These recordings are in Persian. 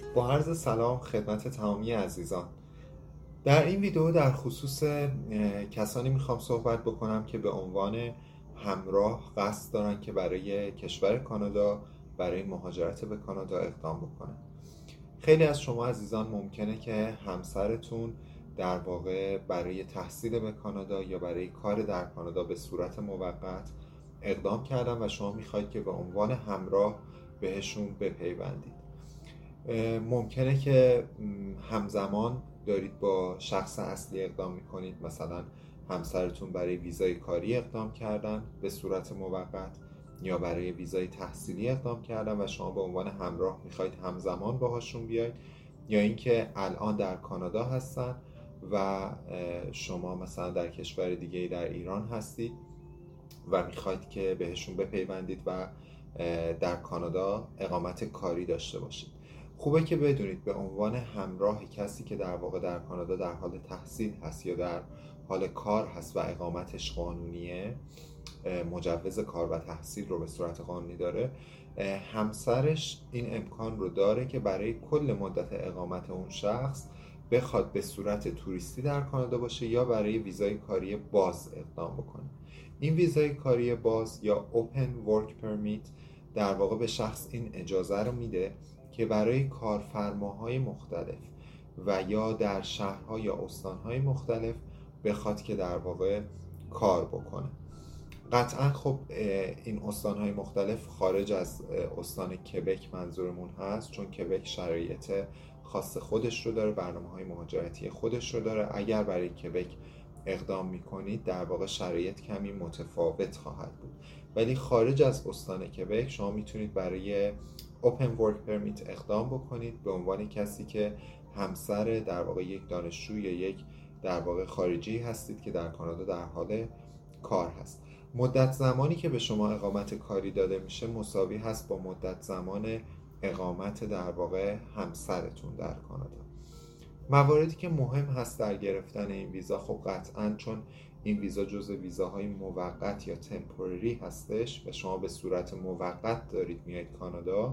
با عرض سلام خدمت تمامی عزیزان. در این ویدیو در خصوص کسانی میخوام صحبت بکنم که به عنوان همراه قصد دارن که برای کشور کانادا برای مهاجرت به کانادا اقدام بکنن. خیلی از شما عزیزان ممکنه که همسرتون در واقع برای تحصیل به کانادا یا برای کار در کانادا به صورت موقت اقدام کردن و شما میخواید که به عنوان همراه بهشون بپیوندید. ممکنه که همزمان دارید با شخص اصلی اقدام میکنید، مثلا همسرتون برای ویزای کاری اقدام کردن به صورت موقت یا برای ویزای تحصیلی اقدام کردن و شما به عنوان همراه میخواید همزمان باهاشون بیاید، یا اینکه الان در کانادا هستن و شما مثلا در کشور دیگه در ایران هستید و میخواید که بهشون بپیوندید و در کانادا اقامت کاری داشته باشید. خوبه که بدونید به عنوان همراه کسی که در واقع در کانادا در حال تحصیل هست یا در حال کار هست و اقامتش قانونیه، مجوز کار و تحصیل رو به صورت قانونی داره، همسرش این امکان رو داره که برای کل مدت اقامت اون شخص بخواد به صورت توریستی در کانادا باشه یا برای ویزای کاری باز اقدام بکنه. این ویزای کاری باز یا Open Work Permit در واقع به شخص این اجازه رو میده که برای کارفرماهای مختلف و یا در شهرها یا استانهای مختلف بخواد که در واقع کار بکنه. قطعا خب این استانهای مختلف خارج از استان کبک منظورمون هست، چون کبک شرایط خاص خودش رو داره، برنامه‌های مهاجرتی خودش رو داره. اگر برای کبک اقدام میکنید در واقع شرایط کمی متفاوت خواهد بود، ولی خارج از استان کبک شما میتونید برای Open Work Permit اقدام بکنید به عنوان کسی که همسر در واقع یک دانشجو یا یک در واقع خارجی هستید که در کانادا در حال کار هست. مدت زمانی که به شما اقامت کاری داده میشه مساوی هست با مدت زمان اقامت در واقع همسرتون در کانادا. مواردی که مهم هست در گرفتن این ویزا، خب قطعاً چون این ویزا جزء ویزاهای موقت یا تمپوری هستش و شما به صورت موقت دارید میاید کانادا،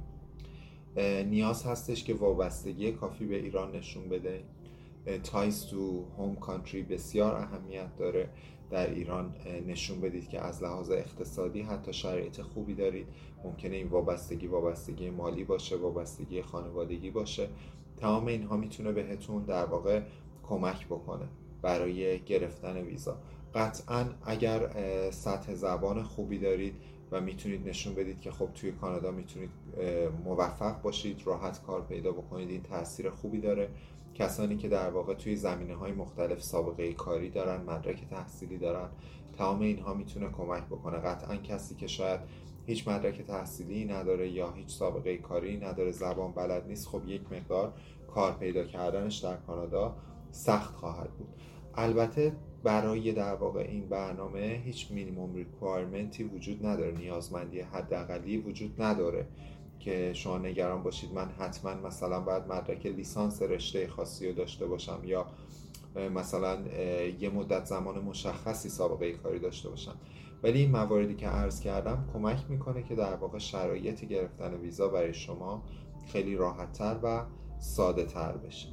نیاز هستش که وابستگی کافی به ایران نشون بده. تایز تو هوم کانتری بسیار اهمیت داره. در ایران نشون بدید که از لحاظ اقتصادی حتی شرایط خوبی دارید. ممکنه این وابستگی مالی باشه، وابستگی خانوادگی باشه. تمام اینها میتونه بهتون در واقع کمک بکنه برای گرفتن ویزا. قطعاً اگر سطح زبان خوبی دارید و میتونید نشون بدید که خب توی کانادا میتونید موفق باشید، راحت کار پیدا بکنید، این تاثیر خوبی داره. کسانی که در واقع توی زمینه‌های مختلف سابقه کاری دارن، مدرک تحصیلی دارن، تمام اینها میتونه کمک بکنه. قطعاً کسی که شاید هیچ مدرک تحصیلی نداره یا هیچ سابقه کاری نداره، زبان بلد نیست، خب یک مقدار کار پیدا کردنش در کانادا سخت خواهد بود. البته برای در واقع این برنامه هیچ مینیمم ریکوایرمنتی وجود نداره، نیازمندی حداقلی وجود نداره که شما نگران باشید من حتما مثلا باید مدرک لیسانس رشته خاصی رو داشته باشم یا مثلا یه مدت زمان مشخصی سابقه کاری داشته باشم. ولی این مواردی که عرض کردم کمک میکنه که در واقع شرایط گرفتن ویزا برای شما خیلی راحت‌تر و ساده تر بشه.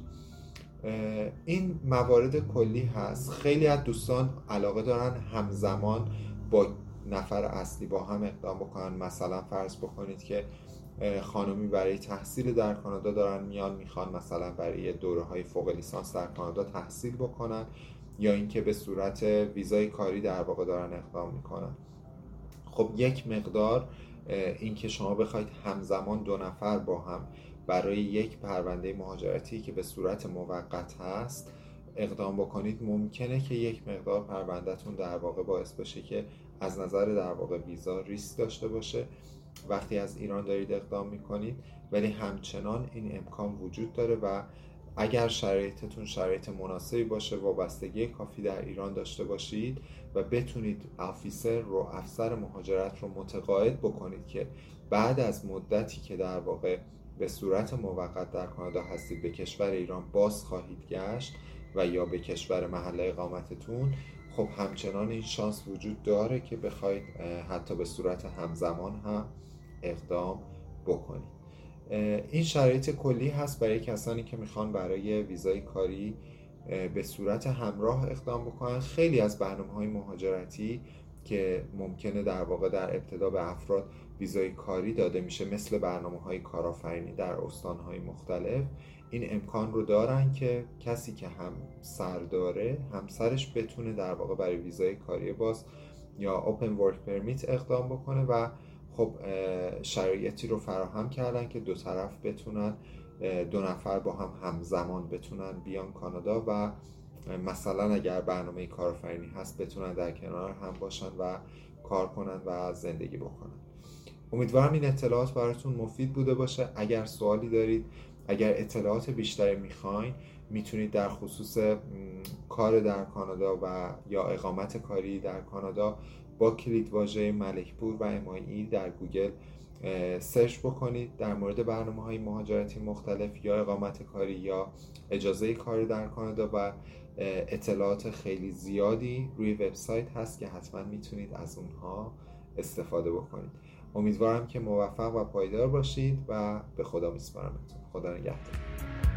این موارد کلی هست. خیلی از دوستان علاقه دارن همزمان با نفر اصلی با هم اقدام بکنن. مثلا فرض بکنید که خانمی برای تحصیل در کانادا دارن میان، میخوان مثلا برای دوره‌های فوق لیسانس در کانادا تحصیل بکنن، یا اینکه به صورت ویزای کاری در واقع دارن اقدام میکنن. خب یک مقدار این که شما بخواید همزمان دو نفر با هم برای یک پرونده مهاجرتی که به صورت موقت هست اقدام بکنید، ممکنه که یک مقدار پروندهتون در واقع باعث بشه که از نظر در واقع ویزا ریسک داشته باشه وقتی از ایران دارید اقدام میکنید. ولی همچنان این امکان وجود داره و اگر شرایطتون شرایط مناسبی باشه، وابستگی کافی در ایران داشته باشید و بتونید افسر مهاجرت رو متقاعد بکنید که بعد از مدتی که در واقع به صورت موقت در کانادا هستید به کشور ایران باز خواهید گشت و یا به کشور محل اقامتتون، خب همچنان این شانس وجود داره که بخواید حتی به صورت همزمان هم اقدام بکنید. این شرایط کلی هست برای کسانی که میخوان برای ویزای کاری به صورت همراه اقدام بکنن. خیلی از برنامه‌های مهاجرتی که ممکنه در واقع در ابتدا به افراد ویزای کاری داده میشه، مثل برنامه‌های کارآفرینی در استان‌های مختلف، این امکان رو دارن که کسی که همسر داره، همسرش بتونه در واقع برای ویزای کاری باز یا Open Work Permit اقدام بکنه و خب شرایطی رو فراهم کردن که دو طرف بتونن، دو نفر با هم همزمان بتونن بیان کانادا و مثلا اگر برنامه کارآفرینی هست بتونن در کنار هم باشن و کار کنن و زندگی بکنن. امیدوارم این اطلاعات براتون مفید بوده باشه. اگر سوالی دارید، اگر اطلاعات بیشتری میخواین، میتونید در خصوص کار در کانادا و یا اقامت کاری در کانادا با کلیدواژه ملکپور و MIE در گوگل سرچ بکنید در مورد برنامه‌های مهاجرتی مختلف یا اقامت کاری یا اجازه کار در کانادا و اطلاعات خیلی زیادی روی وبسایت هست که حتما میتونید از اونها استفاده بکنید. امیدوارم که موفق و پایدار باشید و به خدا میسپارمتون. خدا نگهدار.